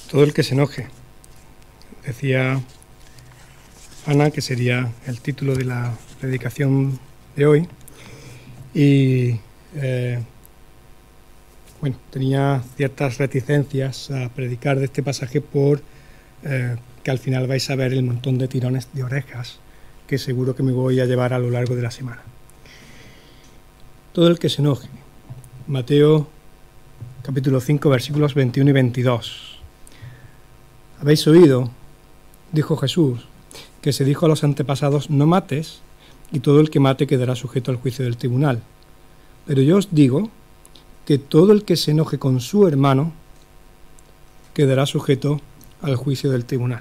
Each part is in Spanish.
Todo el que se enoje. Decía Ana que sería el título de la predicación de hoy. Y bueno, tenía ciertas reticencias a predicar de este pasaje por que al final vais a ver el montón de tirones de orejas que seguro que me voy a llevar a lo largo de la semana. Todo el que se enoje. Mateo capítulo 5 versículos 21 y 22. Habéis oído, dijo Jesús, que se dijo a los antepasados: no mates, y todo el que mate quedará sujeto al juicio del tribunal. Pero yo os digo que todo el que se enoje con su hermano quedará sujeto al juicio del tribunal.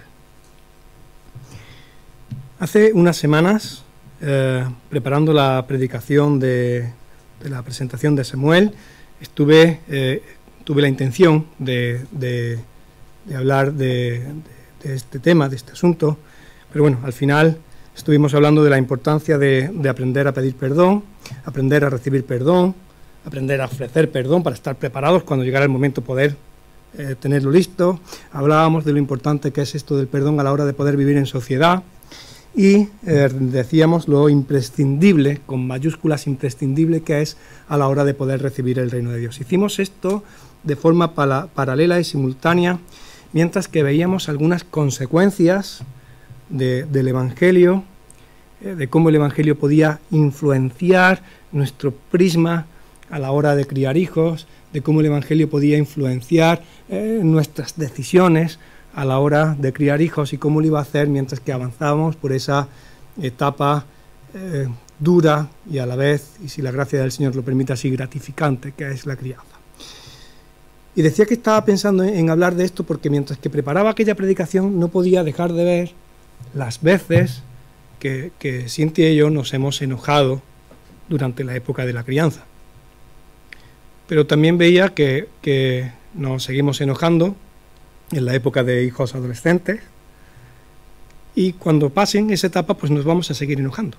Hace unas semanas, preparando la predicación de la presentación de Samuel, tuve la intención de hablar de este tema, de este asunto, pero bueno, al final estuvimos hablando de la importancia de aprender a pedir perdón, aprender a recibir perdón, aprender a ofrecer perdón para estar preparados cuando llegara el momento poder tenerlo listo. Hablábamos de lo importante que es esto del perdón a la hora de poder vivir en sociedad y decíamos lo imprescindible, con mayúsculas imprescindible, que es a la hora de poder recibir el reino de Dios. Hicimos esto de forma paralela y simultánea, mientras que veíamos algunas consecuencias del Evangelio, de cómo el Evangelio podía influenciar nuestro prisma a la hora de criar hijos, de cómo el Evangelio podía influenciar nuestras decisiones a la hora de criar hijos y cómo lo iba a hacer mientras que avanzábamos por esa etapa dura y a la vez, y si la gracia del Señor lo permite así, gratificante, que es la crianza. Y decía que estaba pensando en hablar de esto porque mientras que preparaba aquella predicación no podía dejar de ver las veces que Cintia y yo nos hemos enojado durante la época de la crianza. Pero también veía que nos seguimos enojando en la época de hijos adolescentes, y cuando pasen esa etapa pues nos vamos a seguir enojando.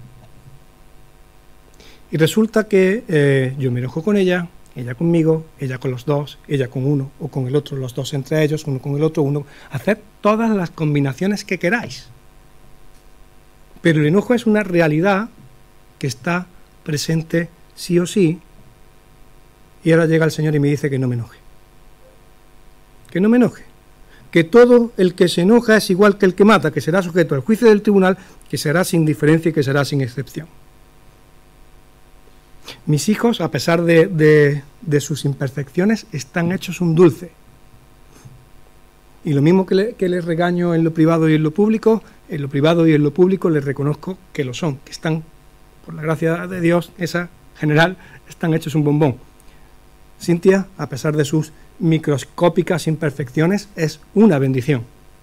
Y resulta que yo me enojo con ella conmigo, ella con los dos, ella con uno o con el otro, los dos entre ellos, uno con el otro, uno. Haced todas las combinaciones que queráis. Pero el enojo es una realidad que está presente sí o sí, y ahora llega el Señor y me dice que no me enoje. Que no me enoje, que todo el que se enoja es igual que el que mata, que será sujeto al juicio del tribunal, que será sin diferencia y que será sin excepción. Mis hijos, a pesar de sus imperfecciones, están hechos un dulce. Y lo mismo que les regaño en lo privado y en lo público les reconozco que lo son, que están, por la gracia de Dios, esa general, están hechos un bombón. Cintia, a pesar de sus microscópicas imperfecciones, es una bendición.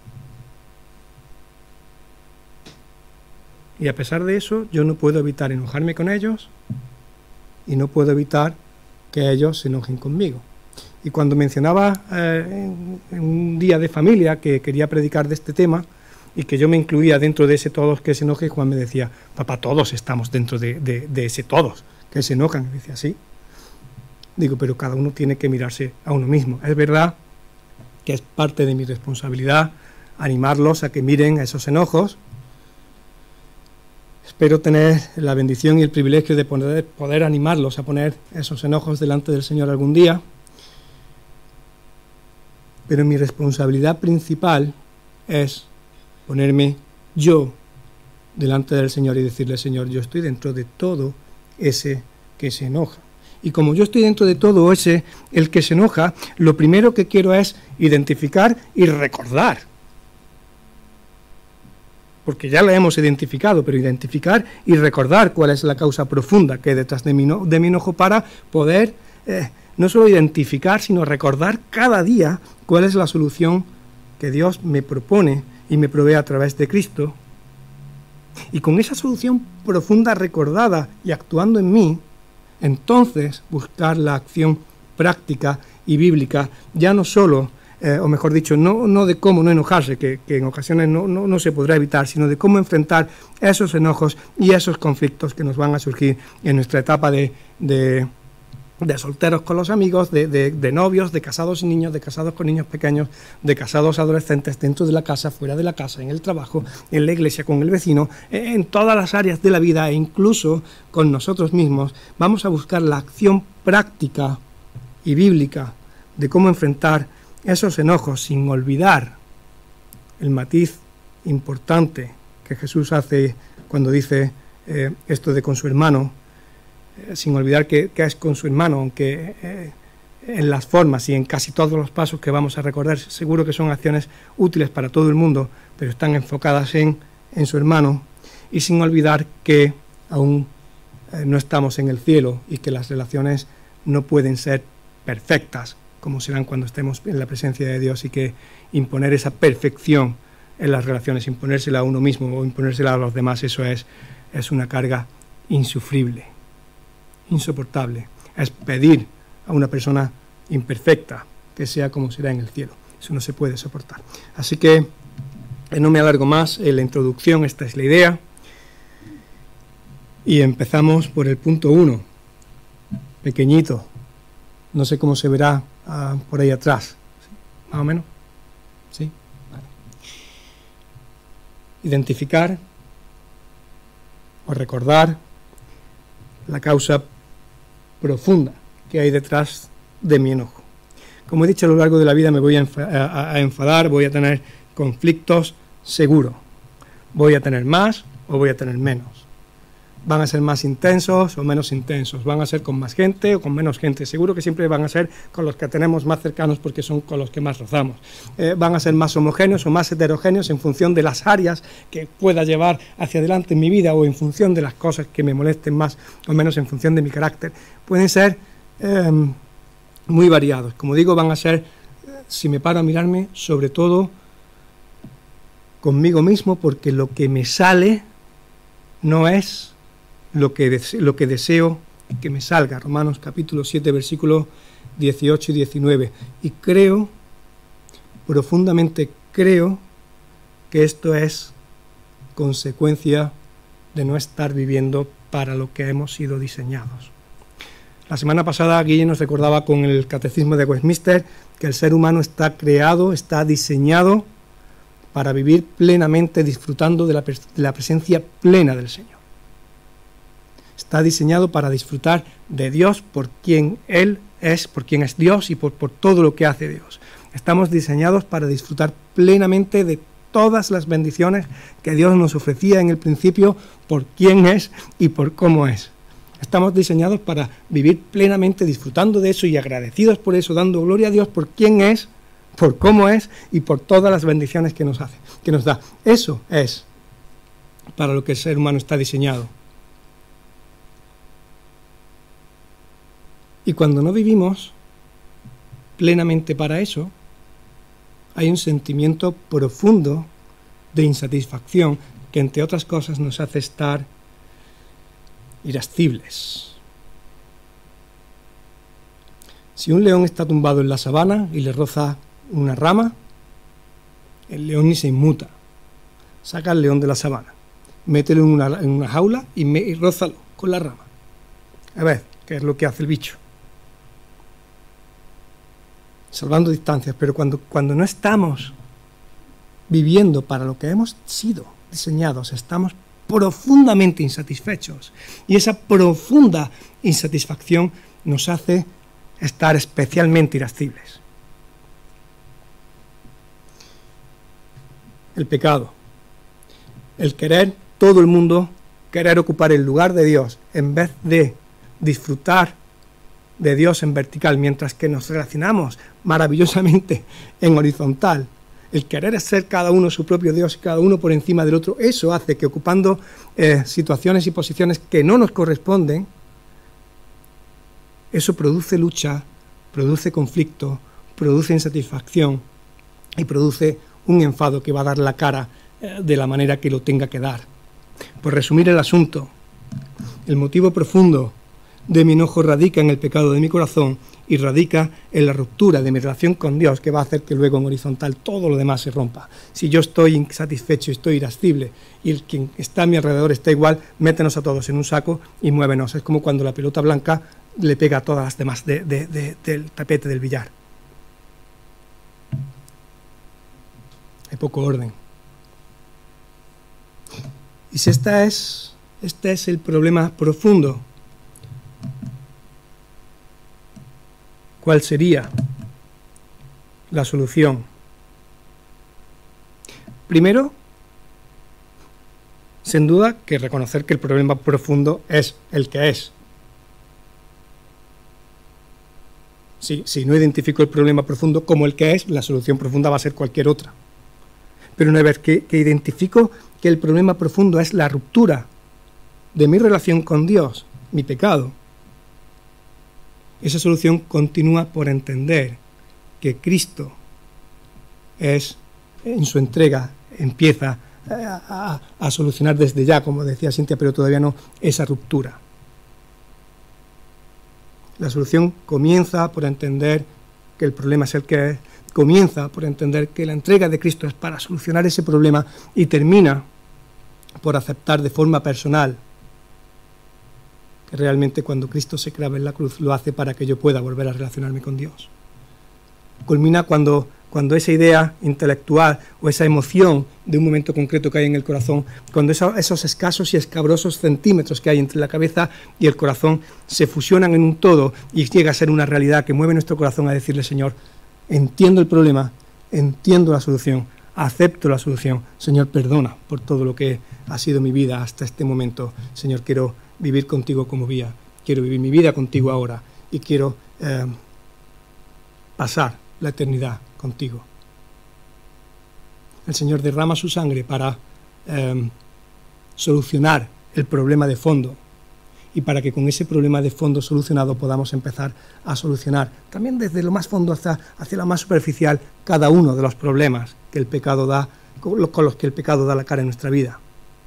Y a pesar de eso, yo no puedo evitar enojarme con ellos y no puedo evitar que ellos se enojen conmigo. Y cuando mencionaba en un día de familia que quería predicar de este tema y que yo me incluía dentro de ese todos que se enoje, Juan me decía: papá, todos estamos dentro de ese todos que se enojan. Y decía: sí. Digo, pero cada uno tiene que mirarse a uno mismo. Es verdad que es parte de mi responsabilidad animarlos a que miren esos enojos. Espero tener la bendición y el privilegio de poder animarlos a poner esos enojos delante del Señor algún día. Pero mi responsabilidad principal es ponerme yo delante del Señor y decirle: Señor, yo estoy dentro de todo ese que se enoja. Y como yo estoy dentro de todo ese, el que se enoja, lo primero que quiero es identificar y recordar. Porque ya la hemos identificado, pero identificar y recordar cuál es la causa profunda que hay detrás de mi enojo para poder no solo identificar, sino recordar cada día cuál es la solución que Dios me propone y me provee a través de Cristo. Y con esa solución profunda recordada y actuando en mí, entonces buscar la acción práctica y bíblica, ya no solo, o mejor dicho, no de cómo no enojarse, que en ocasiones no se podrá evitar, sino de cómo enfrentar esos enojos y esos conflictos que nos van a surgir en nuestra etapa de de solteros con los amigos, de novios, de casados y niños, de casados con niños pequeños, de casados adolescentes, dentro de la casa, fuera de la casa, en el trabajo, en la iglesia, con el vecino, en todas las áreas de la vida e incluso con nosotros mismos. Vamos a buscar la acción práctica y bíblica de cómo enfrentar esos enojos sin olvidar el matiz importante que Jesús hace cuando dice esto de con su hermano, sin olvidar que es con su hermano, aunque en las formas y en casi todos los pasos que vamos a recordar, seguro que son acciones útiles para todo el mundo, pero están enfocadas en su hermano, y sin olvidar que aún no estamos en el cielo y que las relaciones no pueden ser perfectas, como serán cuando estemos en la presencia de Dios, y que imponer esa perfección en las relaciones, imponérsela a uno mismo o imponérsela a los demás, eso es una carga insufrible, insoportable. Es pedir a una persona imperfecta que sea como será en el cielo. Eso no se puede soportar. Así que no me alargo más en la introducción, esta es la idea. Y empezamos por el punto 1, pequeñito. No sé cómo se verá por ahí atrás. ¿Más o menos? ¿Sí? Vale. Identificar o recordar la causa profunda que hay detrás de mi enojo. Como he dicho, a lo largo de la vida me voy a enfadar, voy a tener conflictos, seguro. Voy a tener más o voy a tener menos. Van a ser más intensos o menos intensos, van a ser con más gente o con menos gente. Seguro que siempre van a ser con los que tenemos más cercanos porque son con los que más rozamos. Van a ser más homogéneos o más heterogéneos en función de las áreas que pueda llevar hacia adelante en mi vida o en función de las cosas que me molesten más o menos en función de mi carácter. Pueden ser muy variados. Como digo, van a ser, si me paro a mirarme, sobre todo conmigo mismo, porque lo que me sale no es lo que deseo que me salga. Romanos capítulo 7, versículos 18 y 19. Y creo, profundamente creo, que esto es consecuencia de no estar viviendo para lo que hemos sido diseñados. La semana pasada Guille nos recordaba con el Catecismo de Westminster que el ser humano está creado, está diseñado para vivir plenamente disfrutando de la presencia plena del Señor. Está diseñado para disfrutar de Dios por quien Él es, por quien es Dios y por todo lo que hace Dios. Estamos diseñados para disfrutar plenamente de todas las bendiciones que Dios nos ofrecía en el principio por quién es y por cómo es. Estamos diseñados para vivir plenamente disfrutando de eso y agradecidos por eso, dando gloria a Dios por quién es, por cómo es y por todas las bendiciones que nos hace, que nos da. Eso es para lo que el ser humano está diseñado. Y cuando no vivimos plenamente para eso, hay un sentimiento profundo de insatisfacción que, entre otras cosas, nos hace estar irascibles. Si un león está tumbado en la sabana y le roza una rama, el león ni se inmuta. Saca al león de la sabana, mételo en una jaula y rózalo con la rama. A ver, ¿qué es lo que hace el bicho? Salvando distancias, pero cuando no estamos viviendo para lo que hemos sido diseñados, estamos profundamente insatisfechos. Y esa profunda insatisfacción nos hace estar especialmente irascibles. El pecado, el querer todo el mundo, querer ocupar el lugar de Dios en vez de disfrutar de Dios en vertical, mientras que nos relacionamos maravillosamente en horizontal. El querer ser cada uno su propio Dios y cada uno por encima del otro, eso hace que ocupando situaciones y posiciones que no nos corresponden, eso produce lucha, produce conflicto, produce insatisfacción y produce un enfado que va a dar la cara de la manera que lo tenga que dar. Por resumir el asunto, el motivo profundo de mi enojo radica en el pecado de mi corazón y radica en la ruptura de mi relación con Dios, que va a hacer que luego en horizontal todo lo demás se rompa. Si yo estoy insatisfecho, estoy irascible y el quien está a mi alrededor está igual, métenos a todos en un saco y muévenos. Es como cuando la pelota blanca le pega a todas las demás del tapete del billar. Hay poco orden. Y si este es el problema profundo, ¿cuál sería la solución? Primero, sin duda, que reconocer que el problema profundo es el que es. Si no identifico el problema profundo como el que es, la solución profunda va a ser cualquier otra. Pero una vez que identifico que el problema profundo es la ruptura de mi relación con Dios, mi pecado, esa solución continúa por entender que Cristo es, en su entrega, empieza a solucionar desde ya, como decía Cintia, pero todavía no, esa ruptura. La solución comienza por entender que el problema es el que es, comienza por entender que la entrega de Cristo es para solucionar ese problema y termina por aceptar de forma personal que realmente cuando Cristo se clava en la cruz lo hace para que yo pueda volver a relacionarme con Dios. Culmina cuando esa idea intelectual o esa emoción de un momento concreto que hay en el corazón, cuando esos escasos y escabrosos centímetros que hay entre la cabeza y el corazón se fusionan en un todo y llega a ser una realidad que mueve nuestro corazón a decirle: Señor, entiendo el problema, entiendo la solución, acepto la solución. Señor, perdona por todo lo que ha sido mi vida hasta este momento. Señor, quiero vivir contigo como vía, quiero vivir mi vida contigo ahora y quiero pasar la eternidad contigo. El Señor derrama su sangre para solucionar el problema de fondo y para que con ese problema de fondo solucionado podamos empezar a solucionar también desde lo más fondo hacia lo más superficial cada uno de los problemas que el pecado da, con los que el pecado da la cara en nuestra vida.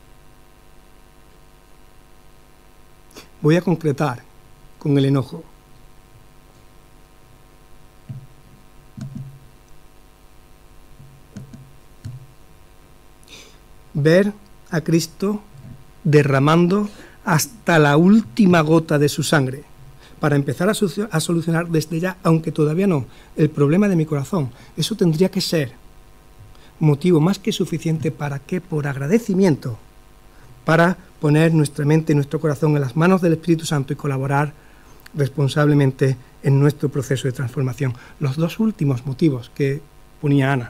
Voy a concretar con el enojo. Ver a Cristo derramando hasta la última gota de su sangre para empezar a solucionar desde ya, aunque todavía no, el problema de mi corazón. Eso tendría que ser motivo más que suficiente para que, por agradecimiento, para poner nuestra mente y nuestro corazón en las manos del Espíritu Santo y colaborar responsablemente en nuestro proceso de transformación. Los dos últimos motivos que ponía Ana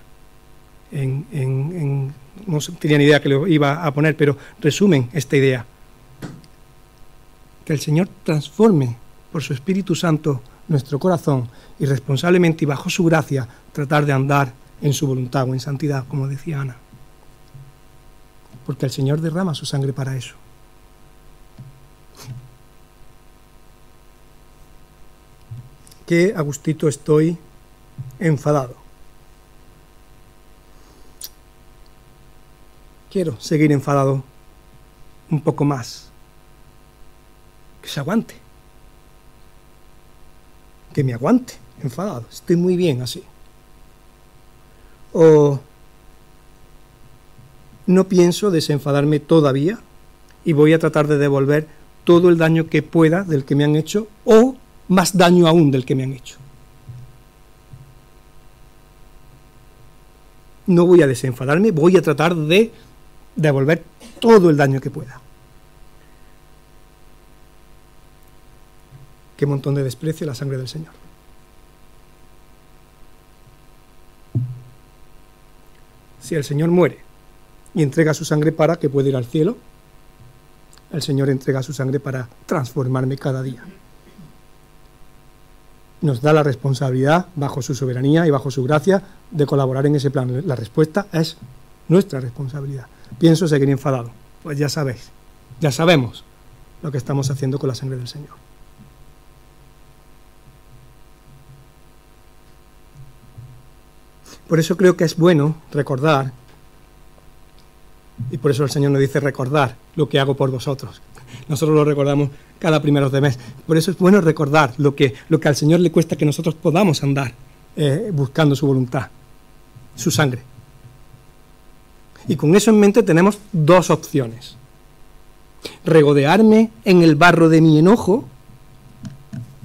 no tenía ni idea que lo iba a poner, pero resumen esta idea: que el Señor transforme por su Espíritu Santo nuestro corazón y responsablemente y bajo su gracia tratar de andar en su voluntad o en santidad, como decía Ana, porque el Señor derrama su sangre para eso. Qué a gustito estoy enfadado. Quiero seguir enfadado un poco más. Que se aguante. Que me aguante enfadado. Estoy muy bien así. O no pienso desenfadarme todavía y voy a tratar de devolver todo el daño que pueda del que me han hecho, o más daño aún del que me han hecho. No voy a desenfadarme, voy a tratar de devolver todo el daño que pueda. Qué montón de desprecio la sangre del Señor. Si el Señor muere y entrega su sangre para que pueda ir al cielo, el Señor entrega su sangre para transformarme cada día. Nos da la responsabilidad, bajo su soberanía y bajo su gracia, de colaborar en ese plan. La respuesta es nuestra responsabilidad. Pienso seguir enfadado. Pues ya sabéis, ya sabemos lo que estamos haciendo con la sangre del Señor. Por eso creo que es bueno recordar, y por eso el Señor nos dice recordar lo que hago por vosotros. Nosotros lo recordamos cada primero de mes. Por eso es bueno recordar lo que al Señor le cuesta que nosotros podamos andar buscando su voluntad, su sangre. Y con eso en mente tenemos dos opciones: regodearme en el barro de mi enojo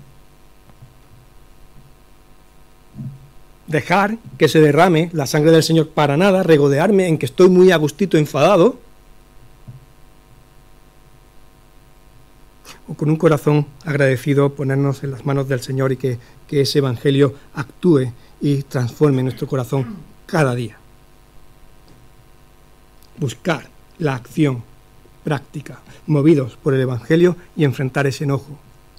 dejar que se derrame la sangre del Señor para nada, regodearme en que estoy muy a gustito enfadado, o con un corazón agradecido ponernos en las manos del Señor y que ese Evangelio actúe y transforme nuestro corazón cada día. Buscar la acción práctica, movidos por el Evangelio, y enfrentar ese enojo.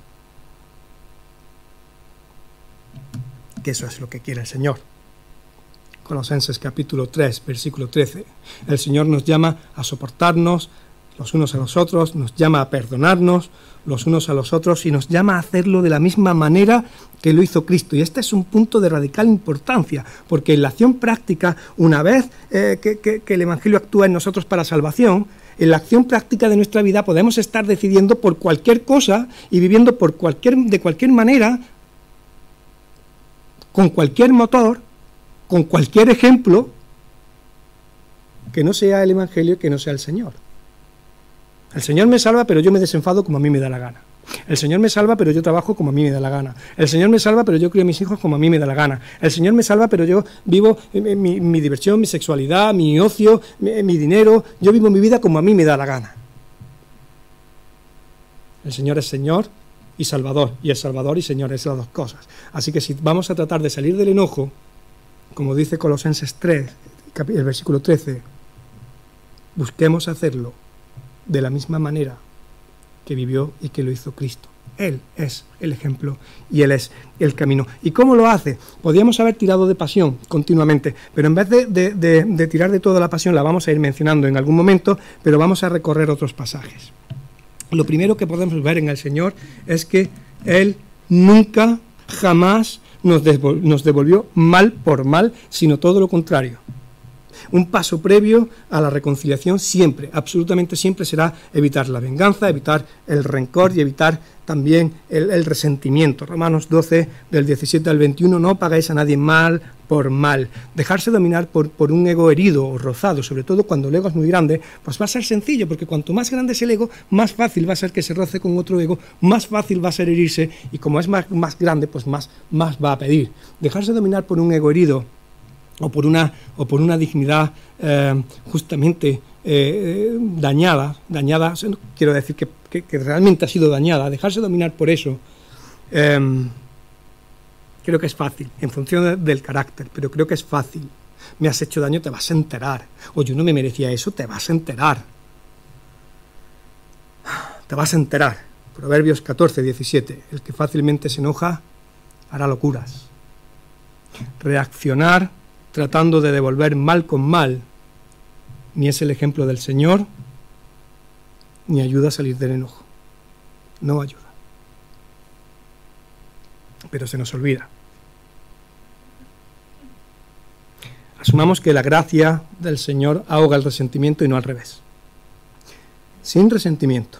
Que eso es lo que quiere el Señor. Colosenses capítulo 3, versículo 13. El Señor nos llama a soportarnos los unos a los otros, nos llama a perdonarnos los unos a los otros y nos llama a hacerlo de la misma manera que lo hizo Cristo. Y este es un punto de radical importancia, porque en la acción práctica, una vez que el Evangelio actúa en nosotros para salvación, en la acción práctica de nuestra vida podemos estar decidiendo por cualquier cosa y viviendo de cualquier manera, con cualquier motor, con cualquier ejemplo, que no sea el Evangelio, que no sea el Señor. El Señor me salva, pero yo me desenfado como a mí me da la gana. El Señor me salva, pero yo trabajo como a mí me da la gana. El Señor me salva, pero yo crío a mis hijos como a mí me da la gana. El Señor me salva, pero yo vivo mi diversión, mi sexualidad, mi ocio, mi dinero. Yo vivo mi vida como a mí me da la gana. El Señor es Señor y Salvador. Y el Salvador y Señor es las dos cosas. Así que si vamos a tratar de salir del enojo, como dice Colosenses 3, el versículo 13, busquemos hacerlo de la misma manera que vivió y que lo hizo Cristo. Él es el ejemplo y Él es el camino. ¿Y cómo lo hace? Podríamos haber tirado de pasión continuamente, pero en vez de tirar de toda la pasión, la vamos a ir mencionando en algún momento, pero vamos a recorrer otros pasajes. Lo primero que podemos ver en el Señor es que Él nunca, jamás nos devolvió mal por mal, sino todo lo contrario. Un paso previo a la reconciliación siempre, absolutamente siempre, será evitar la venganza, evitar el rencor y evitar también el resentimiento. Romanos 12, del 17 al 21, no pagáis a nadie mal por mal. Dejarse dominar por un ego herido o rozado, sobre todo cuando el ego es muy grande, pues va a ser sencillo, porque cuanto más grande es el ego, más fácil va a ser que se roce con otro ego, más fácil va a ser herirse, y como es más grande, pues más va a pedir. Dejarse dominar por un ego herido o por una dignidad justamente dañada, quiero decir que realmente ha sido dañada, dejarse dominar por eso, creo que es fácil, en función del carácter, pero creo que es fácil. Me has hecho daño, te vas a enterar. O yo no me merecía eso, te vas a enterar. Te vas a enterar. Proverbios 14, 17. El que fácilmente se enoja hará locuras. Reaccionar tratando de devolver mal con mal, ni es el ejemplo del Señor, ni ayuda a salir del enojo. No ayuda. Pero se nos olvida. Asumamos que la gracia del Señor ahoga el resentimiento y no al revés. Sin resentimiento,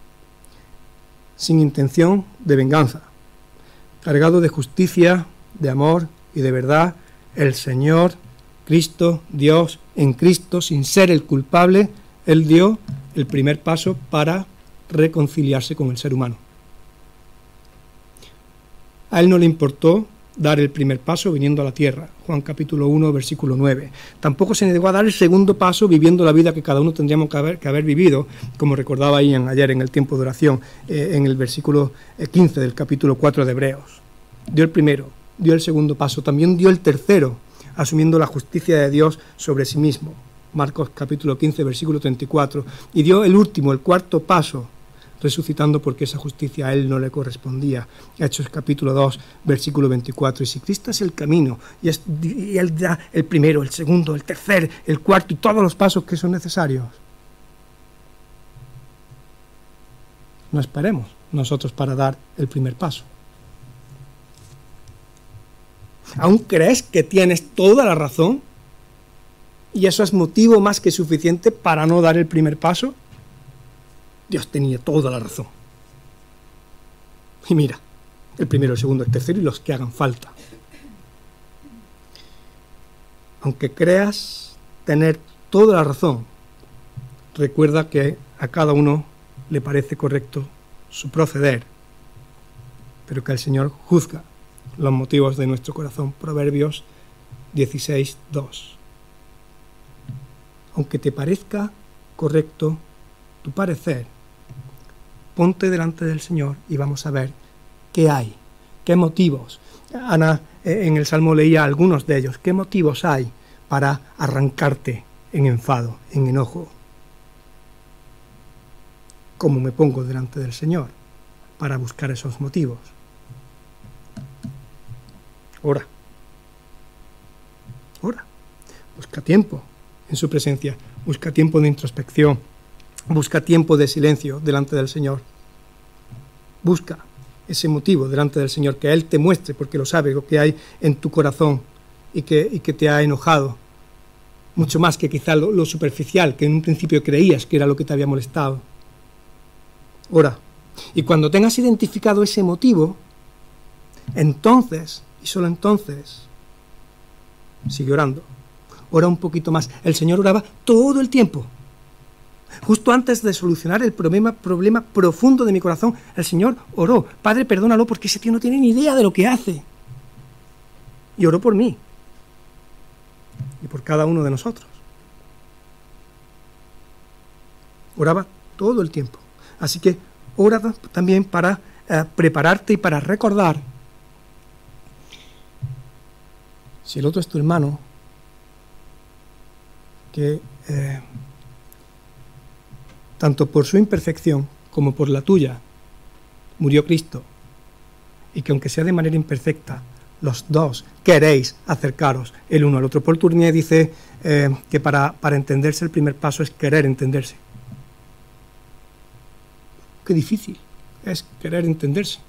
sin intención de venganza, cargado de justicia, de amor y de verdad, el Señor, Cristo, Dios, en Cristo, sin ser el culpable, Él dio el primer paso para reconciliarse con el ser humano. A Él no le importó dar el primer paso viniendo a la tierra, Juan capítulo 1, versículo 9. Tampoco se negó a dar el segundo paso viviendo la vida que cada uno tendríamos que haber vivido, como recordaba Ian ayer en el tiempo de oración, en el versículo 15 del capítulo 4 de Hebreos. Dio el primero, dio el segundo paso, también dio el tercero, asumiendo la justicia de Dios sobre sí mismo, Marcos capítulo 15, versículo 34, y dio el último, el cuarto paso, resucitando porque esa justicia a Él no le correspondía, Hechos capítulo 2, versículo 24, y si Cristo es el camino, y Él da el primero, el segundo, el tercer, el cuarto, y todos los pasos que son necesarios, no esperemos nosotros para dar el primer paso. ¿Aún crees que tienes toda la razón? ¿Y eso es motivo más que suficiente para no dar el primer paso? Dios tenía toda la razón. Y mira, el primero, el segundo, el tercero y los que hagan falta. Aunque creas tener toda la razón, recuerda que a cada uno le parece correcto su proceder, pero que el Señor juzga los motivos de nuestro corazón. Proverbios 16:2. Aunque te parezca correcto tu parecer, ponte delante del Señor y vamos a ver qué hay, qué motivos. Ana en el Salmo leía algunos de ellos. ¿Qué motivos hay para arrancarte en enfado, en enojo? ¿Cómo me pongo delante del Señor para buscar esos motivos? Ora. Ora. Busca tiempo en su presencia. Busca tiempo de introspección. Busca tiempo de silencio delante del Señor. Busca ese motivo delante del Señor, que Él te muestre, porque lo sabe, lo que hay en tu corazón y que te ha enojado. Mucho más que quizá lo superficial, que en un principio creías que era lo que te había molestado. Ora. Y cuando tengas identificado ese motivo, entonces, y solo entonces, sigue orando. Ora un poquito más. El Señor oraba todo el tiempo. Justo antes de solucionar el problema profundo de mi corazón, el Señor oró. Padre, perdónalo porque ese tío no tiene ni idea de lo que hace. Y oró por mí. Y por cada uno de nosotros. Oraba todo el tiempo. Así que ora también para prepararte y para recordar. Si el otro es tu hermano, que tanto por su imperfección como por la tuya murió Cristo, y que aunque sea de manera imperfecta, los dos queréis acercaros el uno al otro. Paul Tournier dice que para entenderse el primer paso es querer entenderse. Qué difícil es querer entenderse.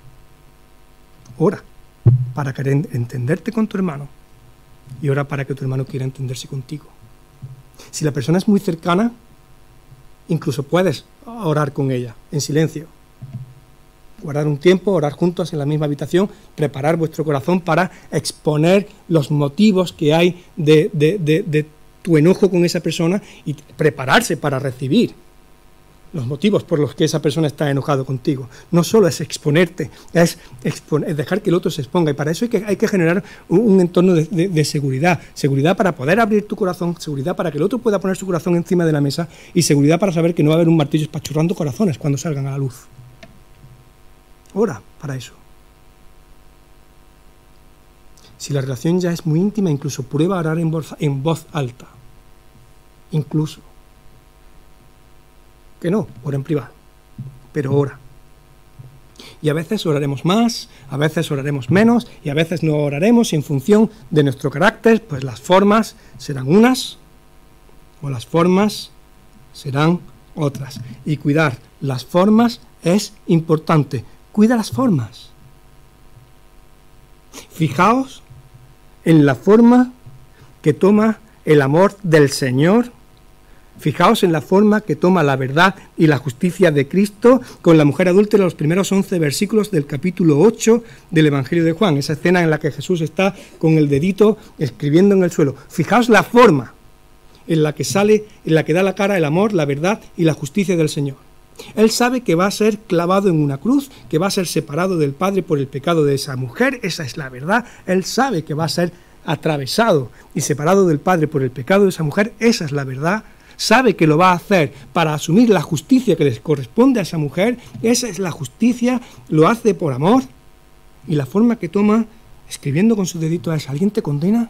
Ora para querer entenderte con tu hermano y ora para que tu hermano quiera entenderse contigo. Si la persona es muy cercana, incluso puedes orar con ella en silencio. Guardar un tiempo, orar juntos en la misma habitación, preparar vuestro corazón para exponer los motivos que hay de tu enojo con esa persona y prepararse para recibir los motivos por los que esa persona está enojado contigo. No solo es exponerte, es dejar que el otro se exponga, y para eso hay que generar un entorno de seguridad. Seguridad para poder abrir tu corazón, seguridad para que el otro pueda poner su corazón encima de la mesa, y seguridad para saber que no va a haber un martillo espachurrando corazones cuando salgan a la luz. Ora para eso. Si la relación ya es muy íntima, incluso prueba a orar en voz alta. Incluso. Que no, ora en privado, pero ora. Y a veces oraremos más, a veces oraremos menos, y a veces no oraremos, y en función de nuestro carácter, pues las formas serán unas, o las formas serán otras. Y cuidar las formas es importante. Cuida las formas. Fijaos en la forma que toma el amor del Señor. Fijaos en la forma que toma la verdad y la justicia de Cristo con la mujer adúltera, los primeros 11 versículos del capítulo 8 del Evangelio de Juan, esa escena en la que Jesús está con el dedito escribiendo en el suelo. Fijaos la forma en la que sale, en la que da la cara el amor, la verdad y la justicia del Señor. Él sabe que va a ser clavado en una cruz, que va a ser separado del Padre por el pecado de esa mujer, esa es la verdad. Él sabe que va a ser atravesado y separado del Padre por el pecado de esa mujer, esa es la verdad. Sabe que lo va a hacer para asumir la justicia que les corresponde a esa mujer, esa es la justicia, lo hace por amor, y la forma que toma, escribiendo con su dedito, es: ¿alguien te condena?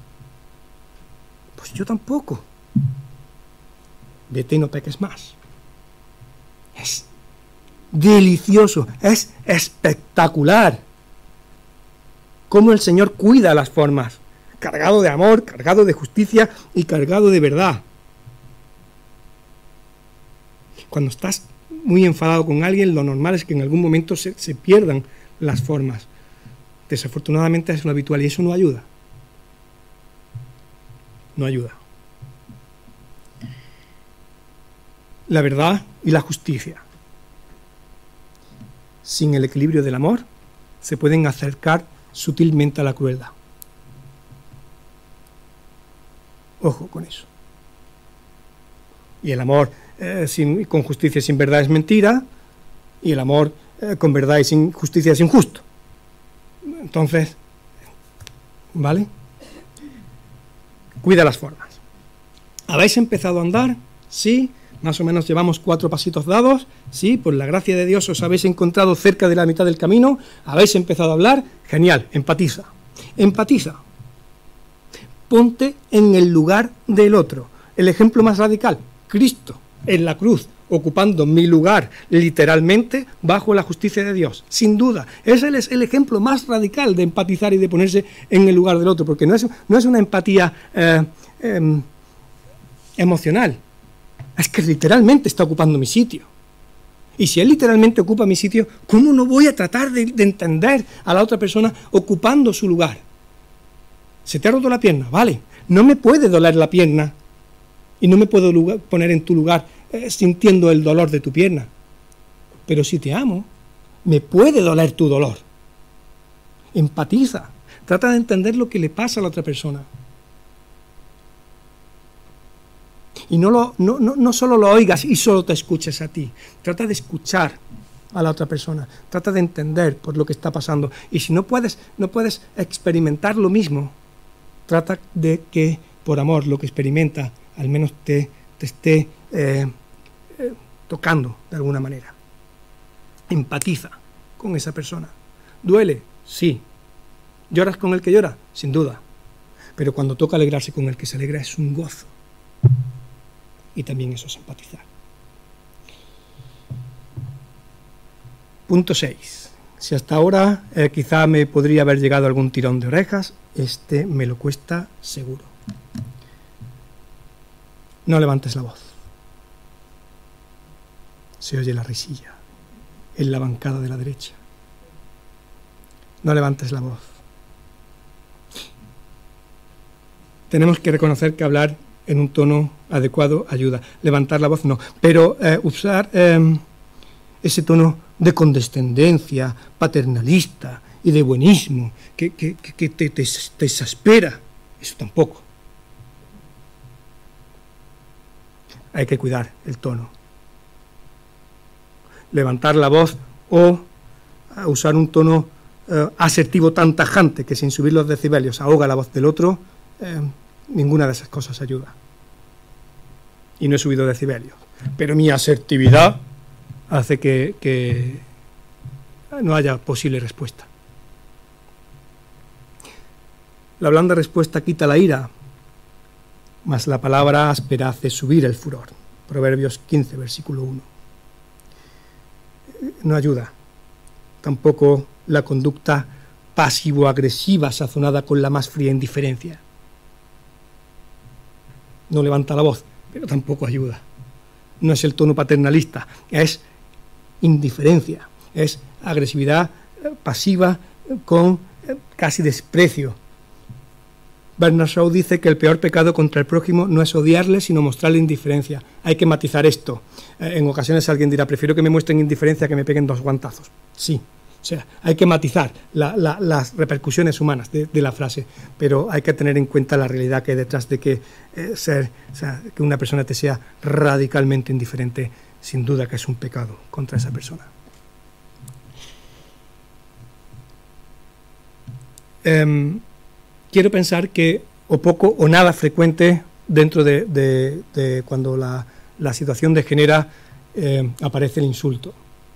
Pues yo tampoco. Vete y no peques más. Es delicioso, es espectacular cómo el Señor cuida las formas, cargado de amor, cargado de justicia y cargado de verdad. Cuando estás muy enfadado con alguien, lo normal es que en algún momento se pierdan las formas. Desafortunadamente es lo habitual y eso no ayuda. No ayuda. La verdad y la justicia, sin el equilibrio del amor, se pueden acercar sutilmente a la crueldad. Ojo con eso. Y el amor con justicia y sin verdad es mentira, y el amor con verdad y sin justicia es injusto. Entonces, ¿vale? cuida las formas. ¿Habéis empezado a andar? Sí. Más o menos llevamos 4 pasitos dados. Sí, por la gracia de Dios os habéis encontrado cerca de la mitad del camino. ¿Habéis empezado a hablar? Genial, empatiza. Empatiza. Ponte en el lugar del otro. El ejemplo más radical, Cristo en la cruz, ocupando mi lugar literalmente bajo la justicia de Dios. Sin duda, ese es el ejemplo más radical de empatizar y de ponerse en el lugar del otro, porque no es una empatía emocional, es que literalmente está ocupando mi sitio. Y si él literalmente ocupa mi sitio, ¿cómo no voy a tratar de entender a la otra persona ocupando su lugar? Se te ha roto la pierna, vale, no me puede doler la pierna y no me puedo poner en tu lugar sintiendo el dolor de tu pierna, pero si te amo, me puede doler tu dolor. Empatiza, trata de entender lo que le pasa a la otra persona. Y no solo lo oigas y solo te escuches a ti. Trata de escuchar a la otra persona. Trata de entender por lo que está pasando. Y si no puedes experimentar lo mismo, trata de que, por amor, lo que experimenta, al menos te esté tocando de alguna manera. Empatiza con esa persona. ¿Duele? Sí. ¿Lloras con el que llora? Sin duda. Pero cuando toca alegrarse con el que se alegra es un gozo. Y también eso es empatizar. Punto 6. Si hasta ahora quizá me podría haber llegado algún tirón de orejas, este me lo cuesta seguro. No levantes la voz. Se oye la risilla en la bancada de la derecha. No levantes la voz. Tenemos que reconocer que hablar en un tono adecuado ayuda. Levantar la voz no, pero usar ese tono de condescendencia, paternalista y de buenismo que te exaspera, eso tampoco. Hay que cuidar el tono. Levantar la voz o usar un tono asertivo tan tajante que sin subir los decibelios ahoga la voz del otro, ninguna de esas cosas ayuda. Y no he subido decibelios. Pero mi asertividad hace que no haya posible respuesta. La blanda respuesta quita la ira, mas la palabra áspera hace subir el furor. Proverbios 15, versículo 1. No ayuda. Tampoco la conducta pasivo-agresiva sazonada con la más fría indiferencia. No levanta la voz, pero tampoco ayuda. No es el tono paternalista, es indiferencia, es agresividad pasiva con casi desprecio. Bernard Shaw dice que el peor pecado contra el prójimo no es odiarle, sino mostrarle indiferencia. Hay que matizar esto. En ocasiones alguien dirá, prefiero que me muestren indiferencia que me peguen 2 guantazos. Sí. O sea, hay que matizar las repercusiones humanas de la frase, pero hay que tener en cuenta la realidad que hay detrás de que que una persona te sea radicalmente indiferente, sin duda que es un pecado contra esa persona. Quiero pensar que o poco o nada frecuente dentro de cuando la situación degenera aparece el insulto.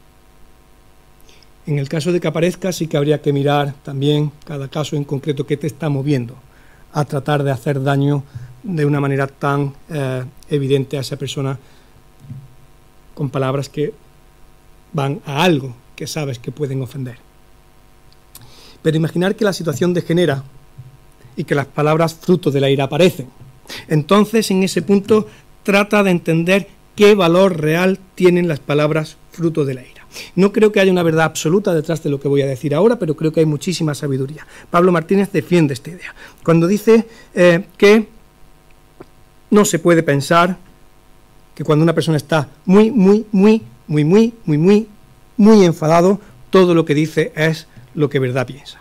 En el caso de que aparezca, sí que habría que mirar también cada caso en concreto qué te está moviendo a tratar de hacer daño de una manera tan evidente a esa persona con palabras que van a algo que sabes que pueden ofender. Pero imaginar que la situación degenera y que las palabras fruto de la ira aparecen. Entonces, en ese punto, trata de entender qué valor real tienen las palabras fruto de la ira. No creo que haya una verdad absoluta detrás de lo que voy a decir ahora, pero creo que hay muchísima sabiduría. Pablo Martínez defiende esta idea. Cuando dice que no se puede pensar que cuando una persona está muy enfadado, todo lo que dice es lo que verdad piensa.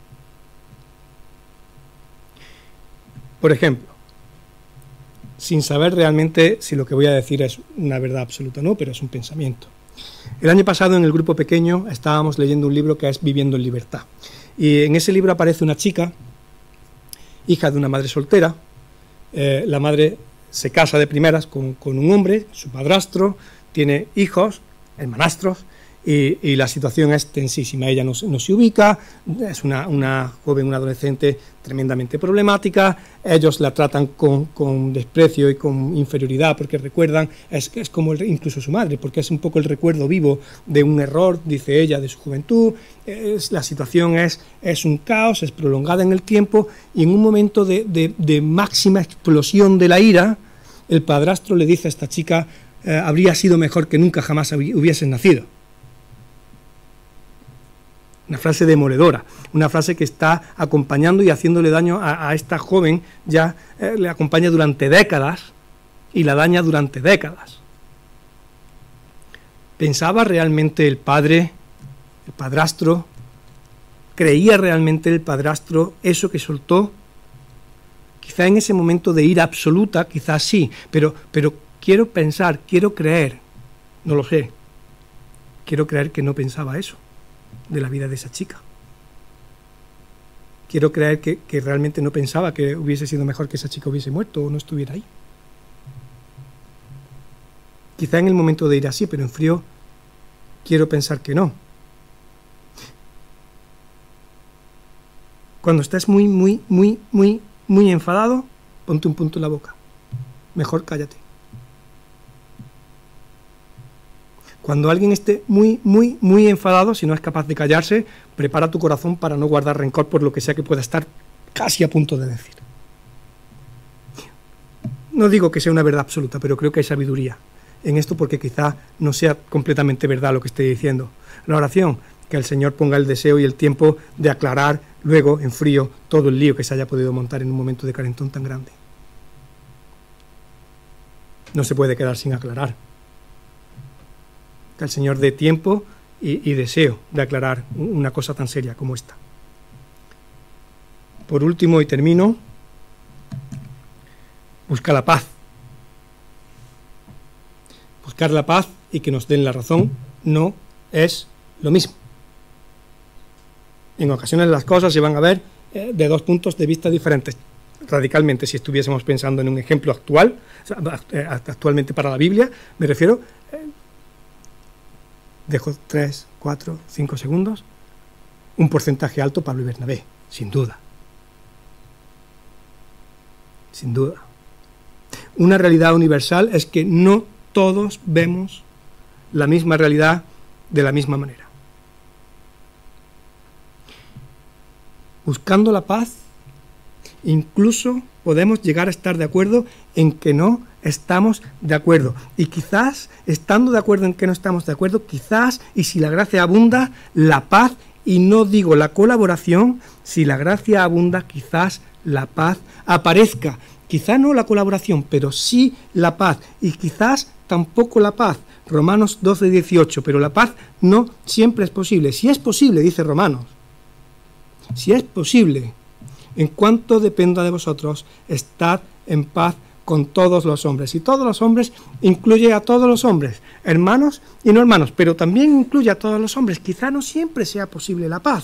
Por ejemplo, sin saber realmente si lo que voy a decir es una verdad absoluta o no, pero es un pensamiento. El año pasado en el grupo pequeño estábamos leyendo un libro que es Viviendo en Libertad. Y en ese libro aparece una chica, hija de una madre soltera, la madre se casa de primeras con un hombre, su padrastro, tiene hijos, hermanastros, y la situación es tensísima. Ella no se ubica, es una joven, una adolescente tremendamente problemática. Ellos la tratan con desprecio y con inferioridad porque recuerdan, es como incluso su madre, porque es un poco el recuerdo vivo de un error, dice ella, de su juventud. La situación es un caos, es prolongada en el tiempo, y en un momento de máxima explosión de la ira, el padrastro le dice a esta chica: habría sido mejor que nunca jamás hubieses nacido. Una frase demoledora, una frase que está acompañando y haciéndole daño a esta joven, ya le acompaña durante décadas y la daña durante décadas. ¿Pensaba realmente el padrastro, creía realmente el padrastro eso que soltó? Quizá en ese momento de ira absoluta, quizás sí, pero quiero pensar, quiero creer, no lo sé, quiero creer que no pensaba eso de la vida de esa chica. Quiero creer que realmente no pensaba que hubiese sido mejor que esa chica hubiese muerto o no estuviera ahí. Quizá en el momento de ira sí, pero en frío quiero pensar que no. Cuando estés muy enfadado, ponte un punto en la boca. Mejor cállate. Cuando alguien esté muy enfadado, si no es capaz de callarse, prepara tu corazón para no guardar rencor por lo que sea que pueda estar casi a punto de decir. No digo que sea una verdad absoluta, pero creo que hay sabiduría en esto, porque quizá no sea completamente verdad lo que estoy diciendo. La oración, que el Señor ponga el deseo y el tiempo de aclarar luego, en frío, todo el lío que se haya podido montar en un momento de calentón tan grande. No se puede quedar sin aclarar. Que el Señor dé tiempo y deseo de aclarar una cosa tan seria como esta. Por último, y termino, busca la paz. Buscar la paz y que nos den la razón no es lo mismo. En ocasiones las cosas se van a ver de dos puntos de vista diferentes, radicalmente. Si estuviésemos pensando en un ejemplo actual, actualmente para la Biblia, me refiero... Dejo 3, 4, 5 segundos. Un porcentaje alto, Pablo y Bernabé, sin duda. Sin duda. Una realidad universal es que no todos vemos la misma realidad de la misma manera. Buscando la paz, incluso podemos llegar a estar de acuerdo en que no estamos de acuerdo. Y quizás, estando de acuerdo en que no estamos de acuerdo, quizás, y si la gracia abunda, la paz, y no digo la colaboración, si la gracia abunda, quizás la paz aparezca. Quizá no la colaboración, pero sí la paz. Y quizás tampoco la paz. Romanos 12, 18. Pero la paz no siempre es posible. Si es posible, dice Romanos, si es posible, en cuanto dependa de vosotros, estad en paz con todos los hombres. Y todos los hombres incluye a todos los hombres, hermanos y no hermanos, pero también incluye a todos los hombres. Quizá no siempre sea posible la paz,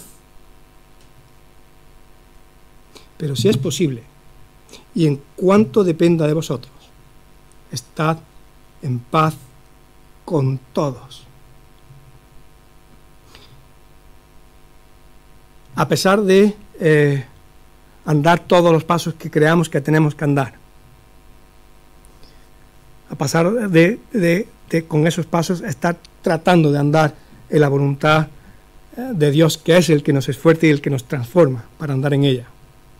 pero si es posible, y en cuanto dependa de vosotros, estad en paz con todos. A pesar de andar todos los pasos que creamos que tenemos que andar, a pasar de con esos pasos estar tratando de andar en la voluntad de Dios, que es el que nos esfuerza y el que nos transforma para andar en ella.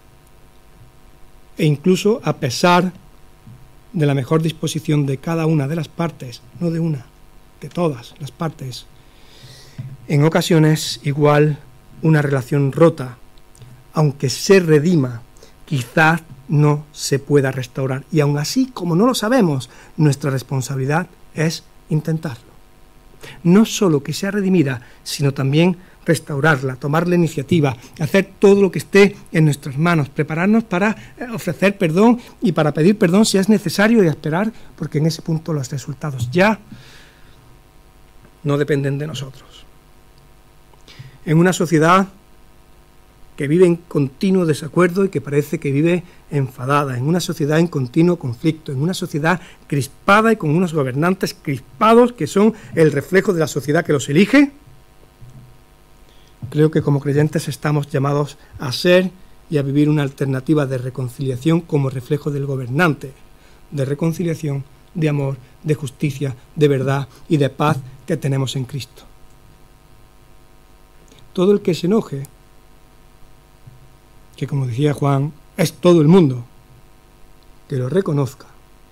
E incluso a pesar de la mejor disposición de cada una de las partes, no de una, de todas las partes, en ocasiones igual una relación rota, aunque se redima, quizás no se pueda restaurar. Y aún así, como no lo sabemos, nuestra responsabilidad es intentarlo. No solo que sea redimida, sino también restaurarla, tomar la iniciativa, hacer todo lo que esté en nuestras manos, prepararnos para ofrecer perdón y para pedir perdón si es necesario y esperar, porque en ese punto los resultados ya no dependen de nosotros. En una sociedad que vive en continuo desacuerdo y que parece que vive enfadada, en una sociedad en continuo conflicto, en una sociedad crispada y con unos gobernantes crispados que son el reflejo de la sociedad que los elige. Creo que como creyentes estamos llamados a ser y a vivir una alternativa de reconciliación como reflejo del gobernante, de reconciliación, de amor, de justicia, de verdad y de paz que tenemos en Cristo. Todo el que se enoje, que como decía Juan, es todo el mundo, que lo reconozca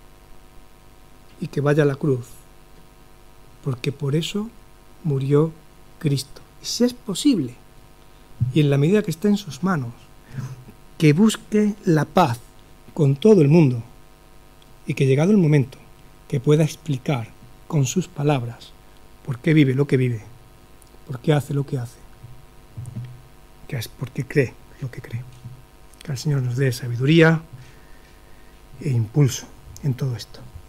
y que vaya a la cruz, porque por eso murió Cristo. Y si es posible, y en la medida que esté en sus manos, que busque la paz con todo el mundo y que llegado el momento que pueda explicar con sus palabras por qué vive lo que vive, por qué hace lo que hace, que es porque cree lo que cree. Que el Señor nos dé sabiduría e impulso en todo esto.